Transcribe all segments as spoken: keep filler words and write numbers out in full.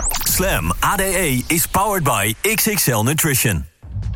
Slam A D E is powered by X X L Nutrition.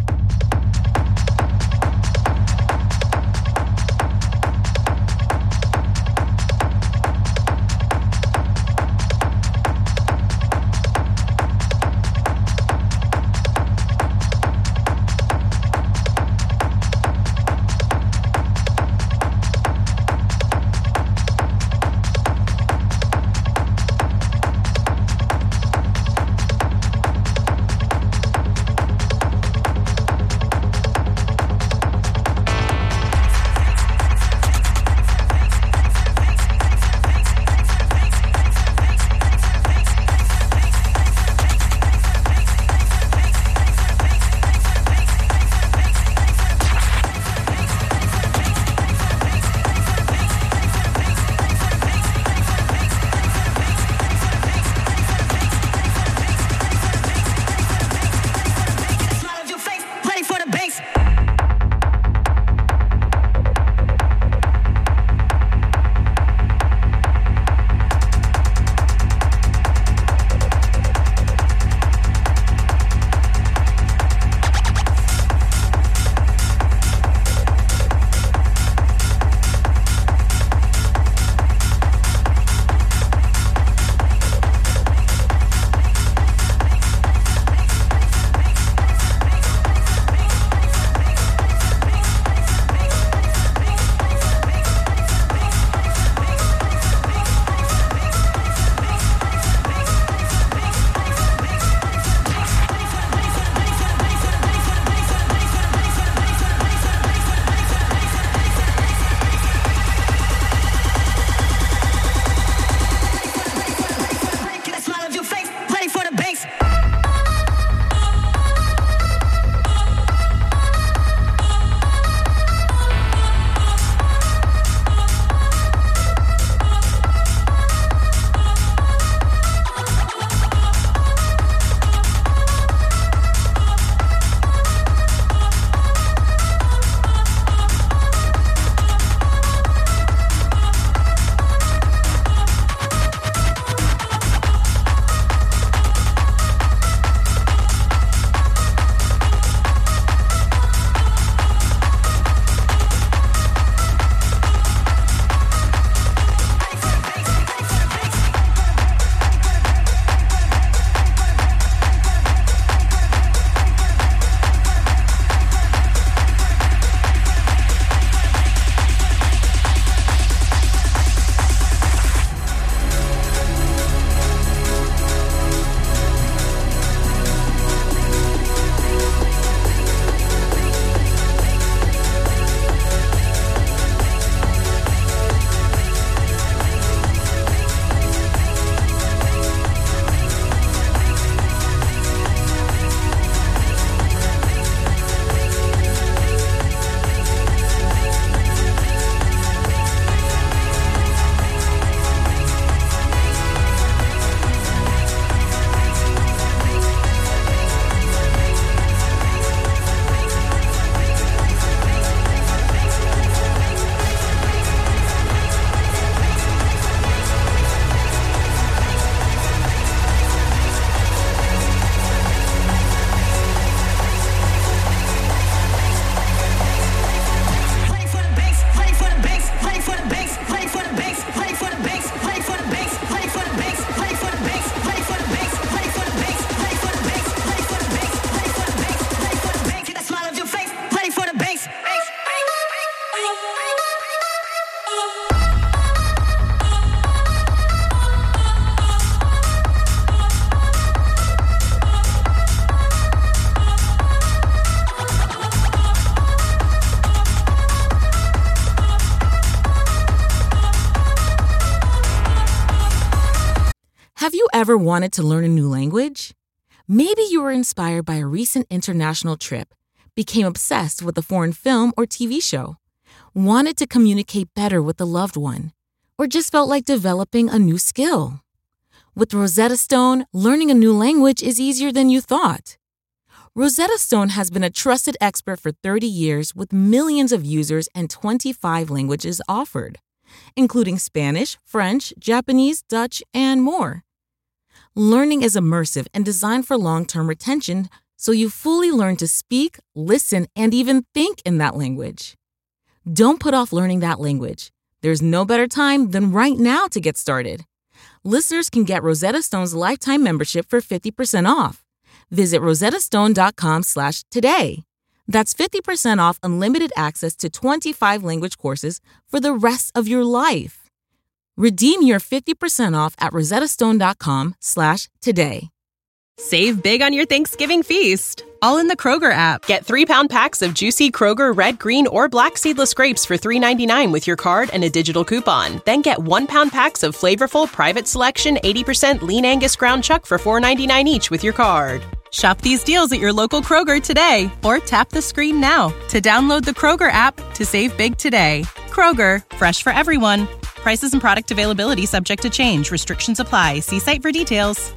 Have you ever wanted to learn a new language? Maybe you were inspired by a recent international trip, became obsessed with a foreign film or T V show, wanted to communicate better with a loved one, or just felt like developing a new skill. With Rosetta Stone, learning a new language is easier than you thought. Rosetta Stone has been a trusted expert for thirty years with millions of users and twenty-five languages offered, including Spanish, French, Japanese, Dutch, and more. Learning is immersive and designed for long-term retention, so you fully learn to speak, listen, and even think in that language. Don't put off learning that language. There's no better time than right now to get started. Listeners can get Rosetta Stone's lifetime membership for fifty percent off. Visit rosettastone.com slash today. That's fifty percent off unlimited access to twenty-five language courses for the rest of your life. Redeem your fifty percent off at rosettastone.com slash today. Save big on your Thanksgiving feast, all in the Kroger app. Get three-pound packs of juicy Kroger red, green, or black seedless grapes for three ninety-nine with your card and a digital coupon. Then get one-pound packs of flavorful Private Selection eighty percent lean Angus ground chuck for four ninety-nine each with your card. Shop these deals at your local Kroger today, or tap the screen now to download the Kroger app to save big today. Kroger, fresh for everyone. Prices and product availability subject to change. Restrictions apply. See site for details.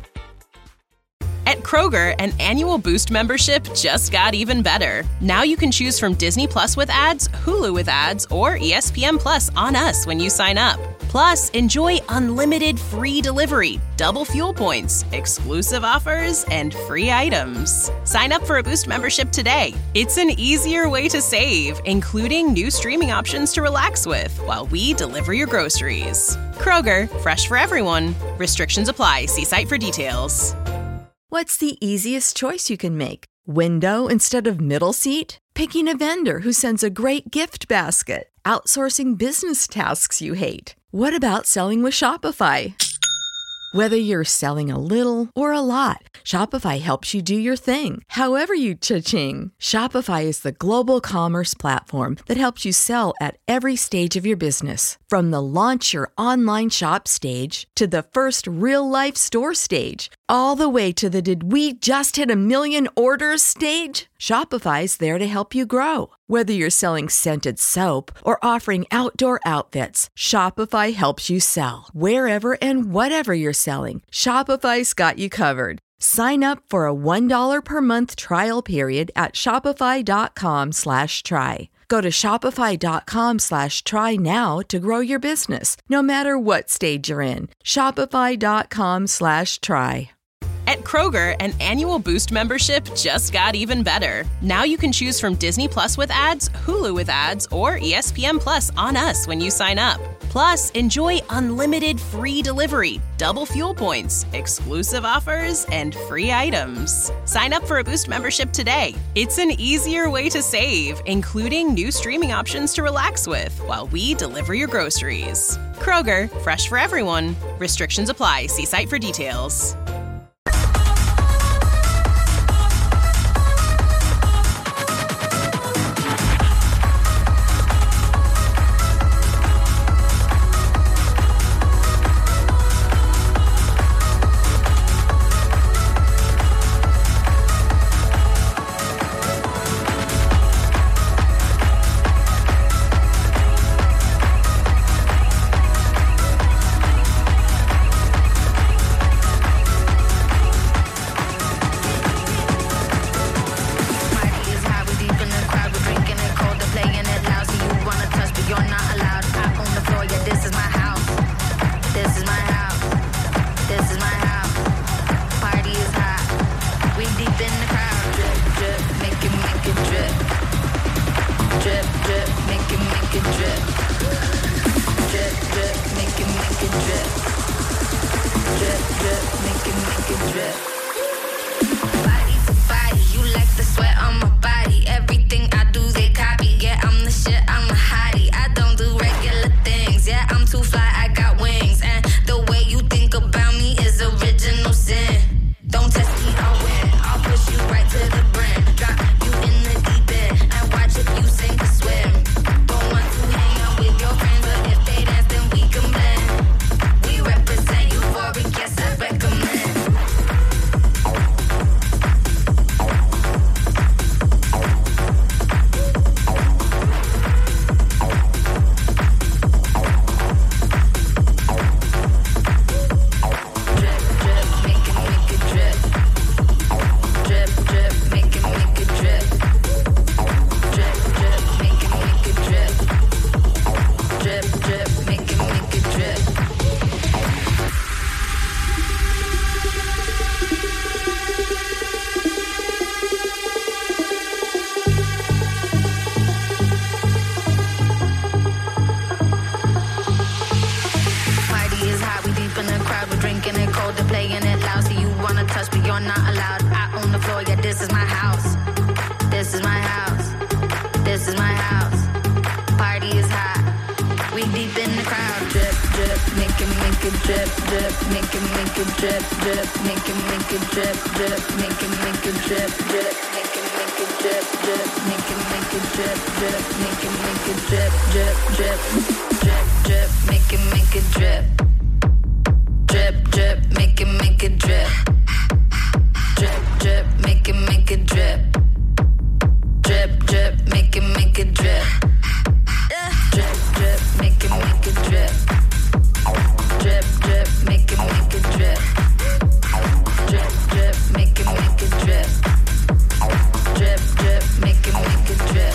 At Kroger, an annual Boost membership just got even better. Now you can choose from Disney Plus with ads, Hulu with ads, or E S P N Plus on us when you sign up. Plus, enjoy unlimited free delivery, double fuel points, exclusive offers, and free items. Sign up for a Boost membership today. It's an easier way to save, including new streaming options to relax with while we deliver your groceries. Kroger, fresh for everyone. Restrictions apply. See site for details. What's the easiest choice you can make? Window instead of middle seat? Picking a vendor who sends a great gift basket? Outsourcing business tasks you hate? What about selling with Shopify? Whether you're selling a little or a lot, Shopify helps you do your thing, however you cha-ching. Shopify is the global commerce platform that helps you sell at every stage of your business. From the launch your online shop stage to the first real-life store stage, all the way to the did we just hit a million orders stage. Shopify's there to help you grow. Whether you're selling scented soap or offering outdoor outfits, Shopify helps you sell. Wherever and whatever you're selling, Shopify's got you covered. Sign up for a one dollar per month trial period at shopify.com slash try. Go to shopify.com slash try now to grow your business, no matter what stage you're in. Shopify.com slash try. At Kroger, an annual Boost membership just got even better. Now you can choose from Disney Plus with ads, Hulu with ads, or E S P N Plus on us when you sign up. Plus, enjoy unlimited free delivery, double fuel points, exclusive offers, and free items. Sign up for a Boost membership today. It's an easier way to save, including new streaming options to relax with while we deliver your groceries. Kroger, fresh for everyone. Restrictions apply. See site for details. drip, drip, make it, make it drip, drip, make it, make it drip, drip, make it, make it drip, drip, make it, make it drip, drip, make it, make it drip, drip, make it, make it drip, drip, drip, drip, drip, make it, make it drip, drip, drip, make it, make it drip, drip, drip, make it, make it drip, drip, drip, make it, make it drip, drip, drip, make it, make it drip. Drip, drip, make it, make it drip. Drip, drip, make it, make it drip. Drip, drip, make it, make it drip.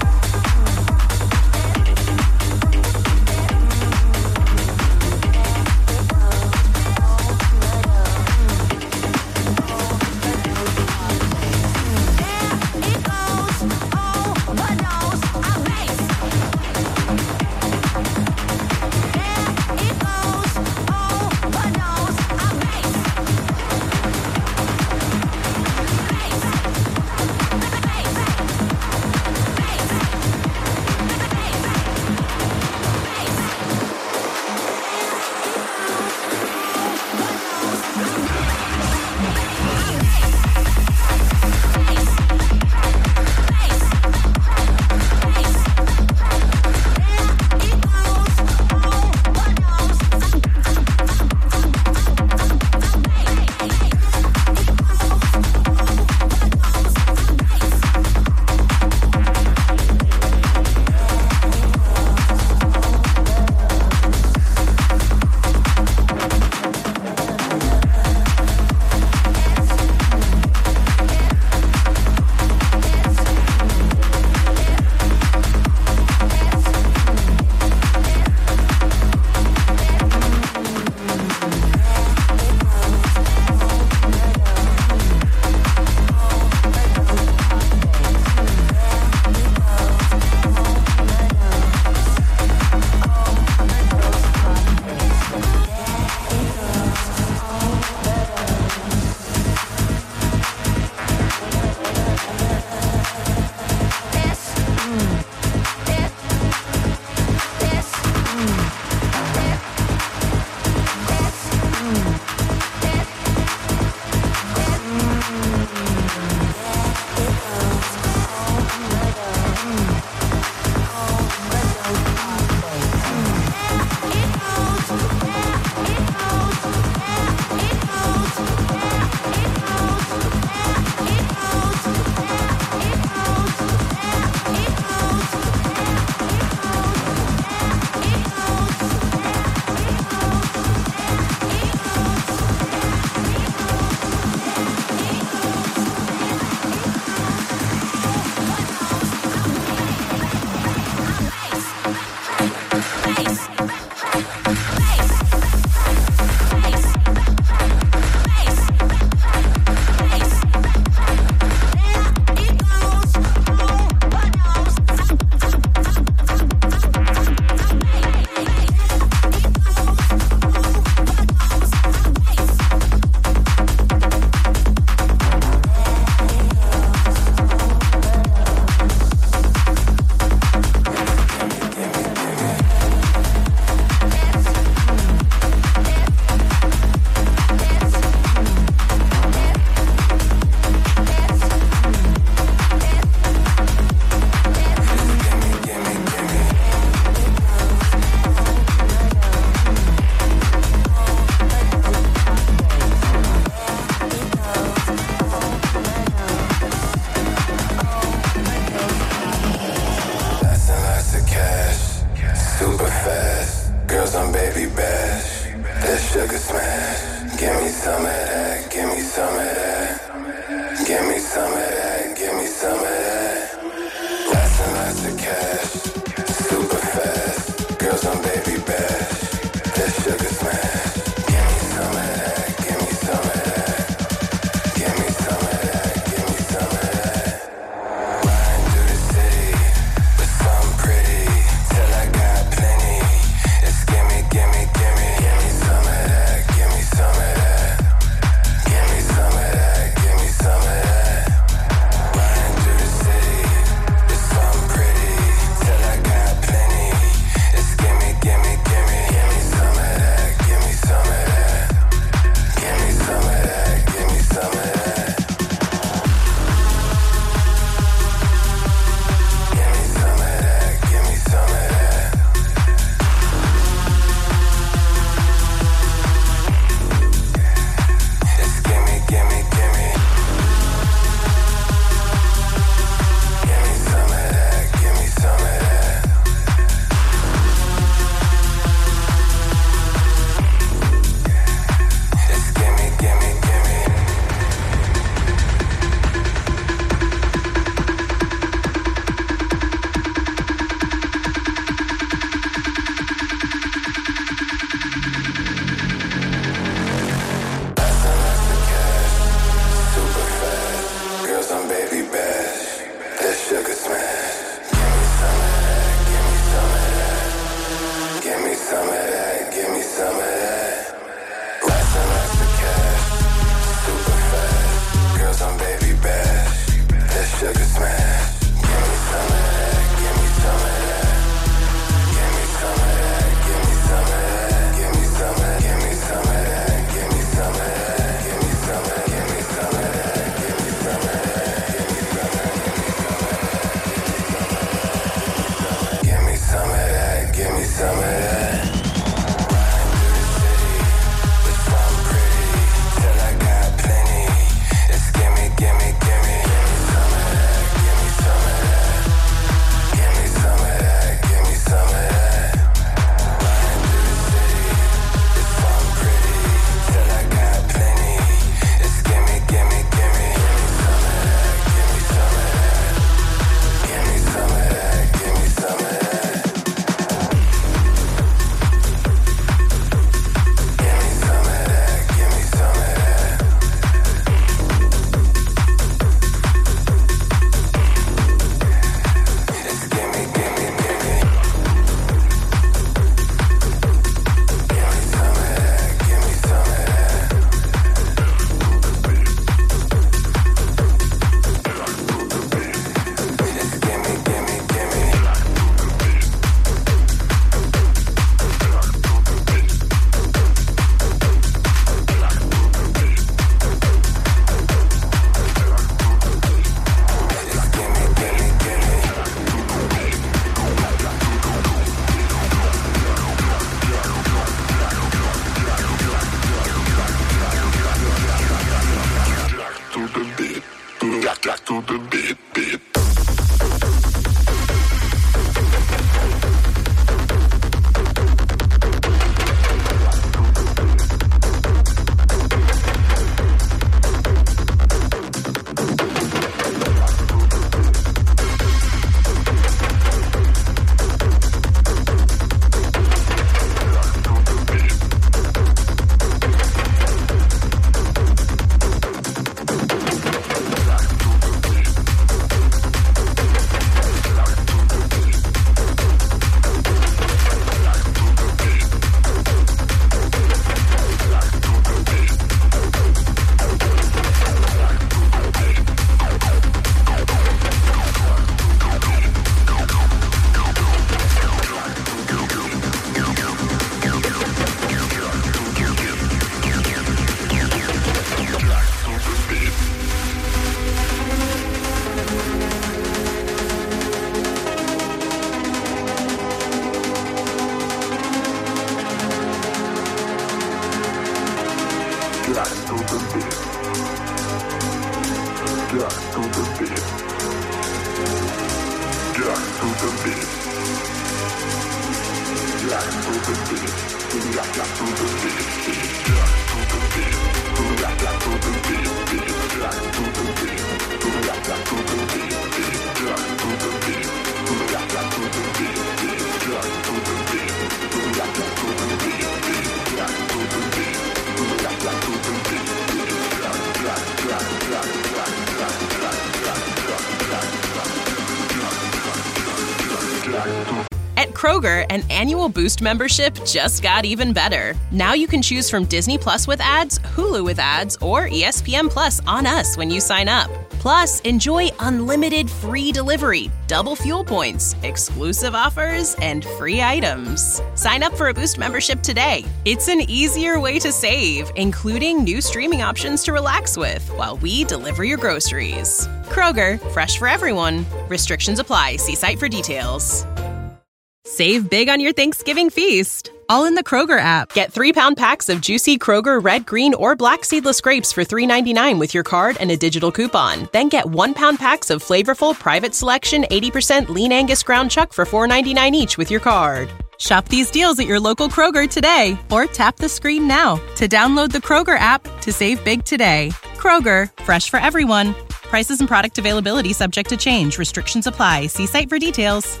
At Kroger, an annual Boost membership just got even better. Now you can choose from Disney Plus with ads, Hulu with ads, or E S P N Plus on us when you sign up. Plus, enjoy unlimited free delivery, double fuel points, exclusive offers, and free items. Sign up for a Boost membership today. It's an easier way to save, including new streaming options to relax with while we deliver your groceries. Kroger, fresh for everyone. Restrictions apply. See site for details. Save big on your Thanksgiving feast, all in the Kroger app. Get three-pound packs of juicy Kroger red, green, or black seedless grapes for three ninety-nine with your card and a digital coupon. Then get one-pound packs of flavorful Private Selection eighty percent Lean Angus ground chuck for four ninety-nine each with your card. Shop these deals at your local Kroger today, or tap the screen now to download the Kroger app to save big today. Kroger, fresh for everyone. Prices and product availability subject to change. Restrictions apply. See site for details.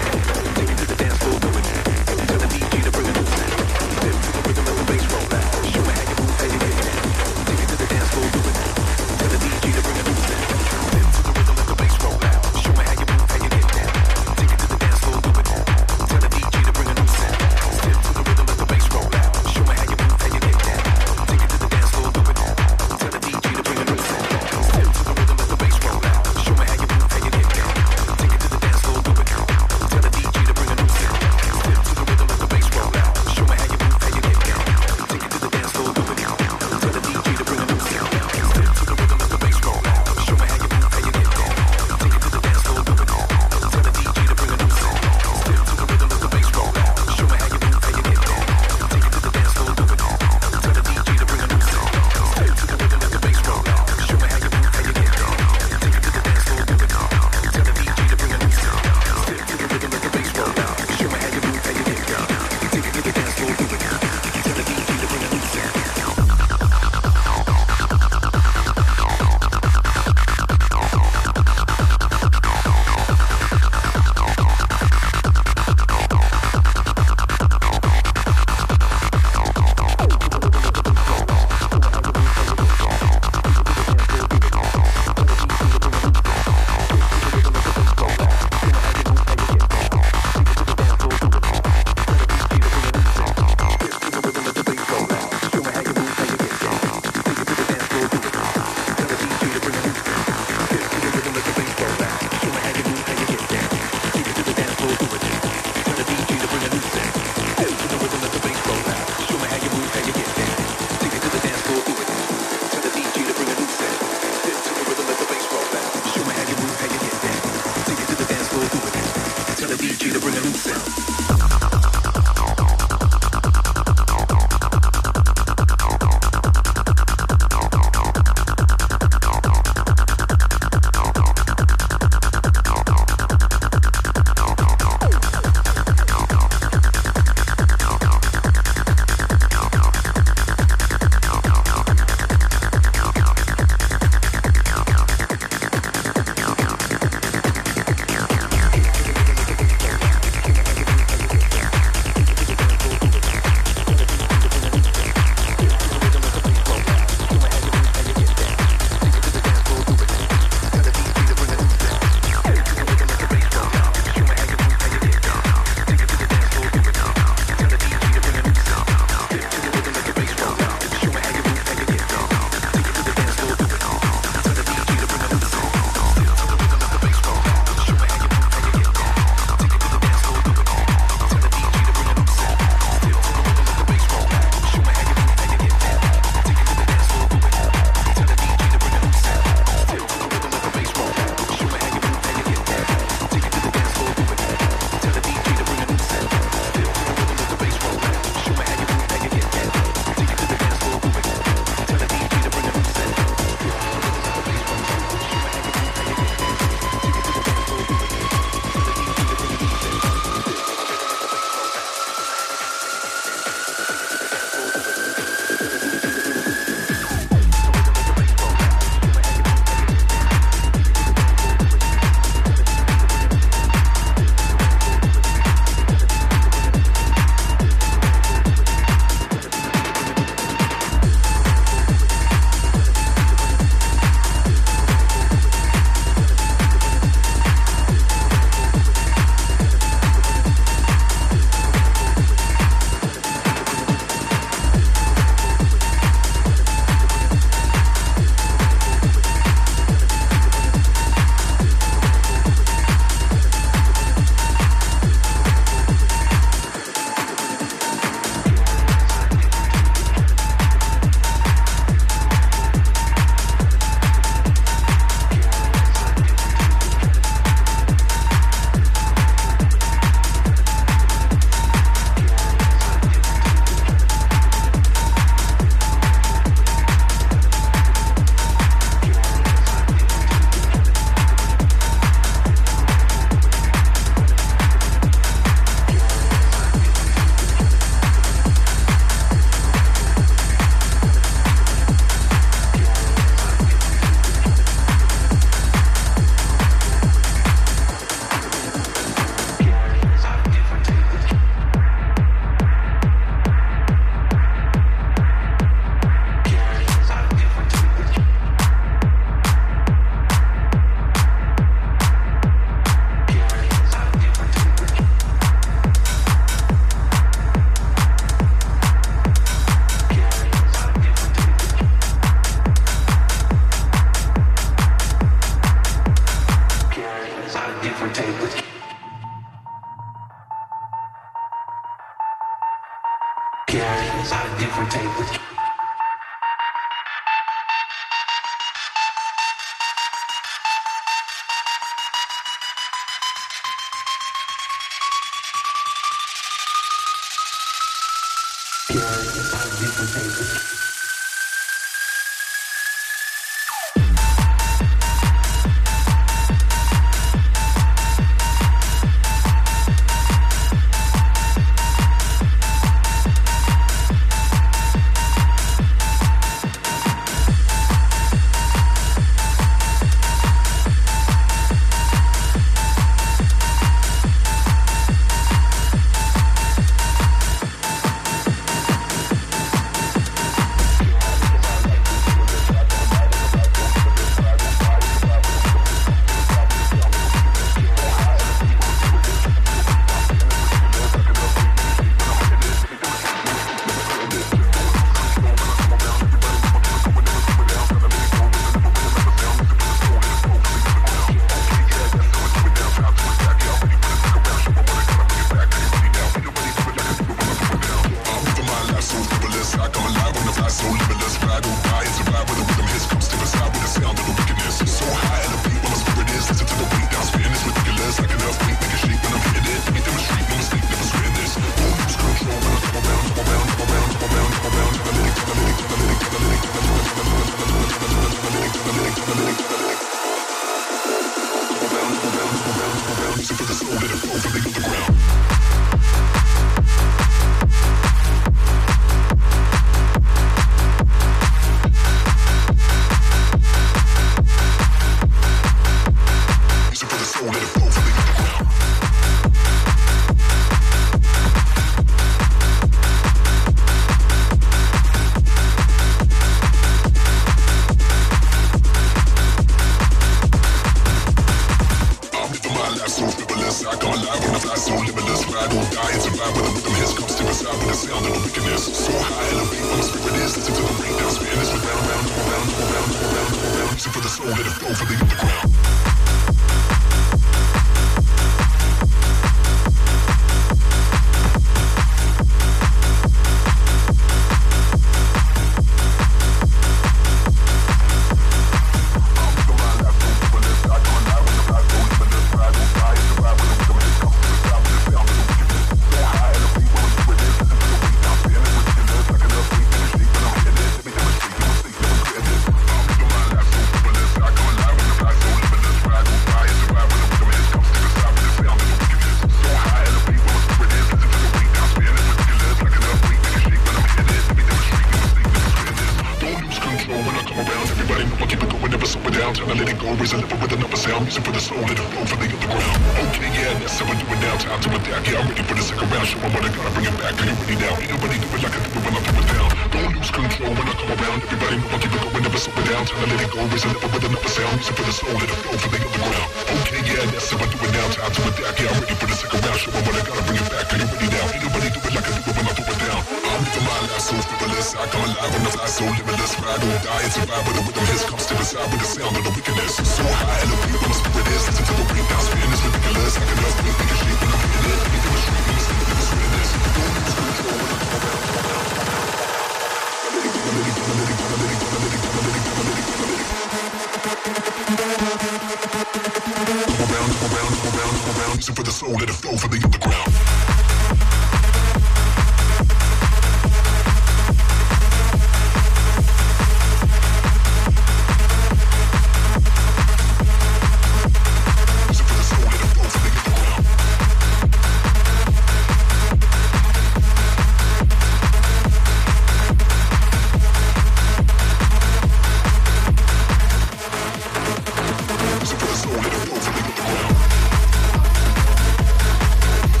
Music for the soul, let it flow from the ground.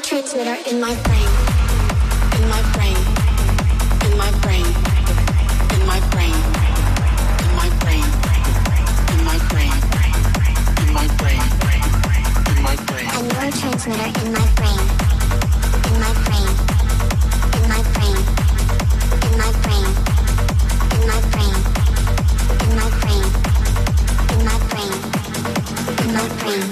neurotransmitter in my brain, in my brain, in my brain, in my brain, in my brain, in my brain, in my brain, in my brain. A neurotransmitter in my brain, in my brain, in my brain, in my brain, in my brain, in my brain, in my brain, in my brain.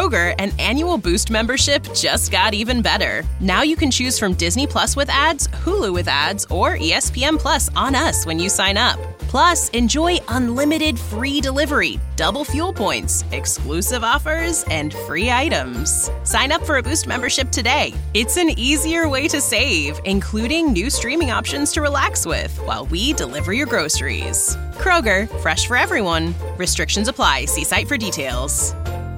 Kroger, an annual Boost membership just got even better. Now you can choose from Disney Plus with ads, Hulu with ads, or E S P N Plus on us when you sign up. Plus, enjoy unlimited free delivery, double fuel points, exclusive offers, and free items. Sign up for a Boost membership today. It's an easier way to save, including new streaming options to relax with while we deliver your groceries. Kroger, fresh for everyone. Restrictions apply. See site for details.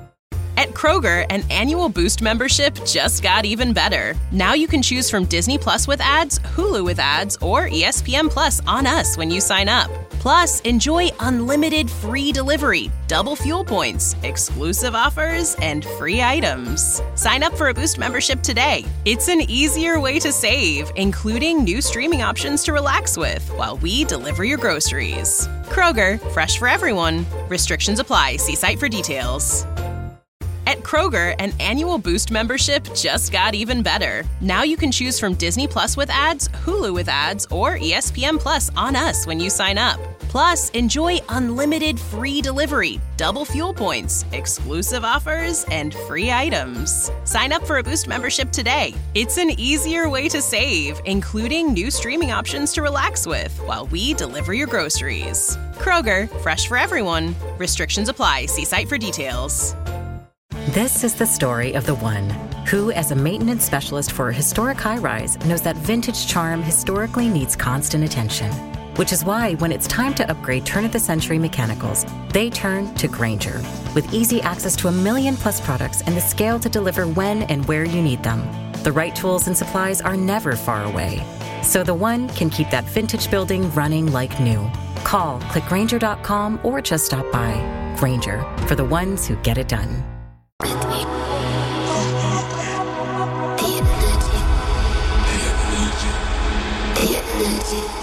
At Kroger, an annual Boost membership just got even better. Now you can choose from Disney Plus with ads, Hulu with ads, or E S P N Plus on us when you sign up. Plus, enjoy unlimited free delivery, double fuel points, exclusive offers, and free items. Sign up for a Boost membership today. It's an easier way to save, including new streaming options to relax with while we deliver your groceries. Kroger, fresh for everyone. Restrictions apply. See site for details. At Kroger, an annual Boost membership just got even better. Now you can choose from Disney Plus with ads, Hulu with ads, or E S P N Plus on us when you sign up. Plus, enjoy unlimited free delivery, double fuel points, exclusive offers, and free items. Sign up for a Boost membership today. It's an easier way to save, including new streaming options to relax with while we deliver your groceries. Kroger, fresh for everyone. Restrictions apply. See site for details. This is the story of the one who, as a maintenance specialist for a historic high-rise, knows that vintage charm historically needs constant attention. Which is why, when it's time to upgrade turn-of-the-century mechanicals, they turn to Grainger. With easy access to a million-plus products and the scale to deliver when and where you need them, the right tools and supplies are never far away. So the one can keep that vintage building running like new. Call, click Grainger dot com, or just stop by. Grainger, for the ones who get it done. The energy.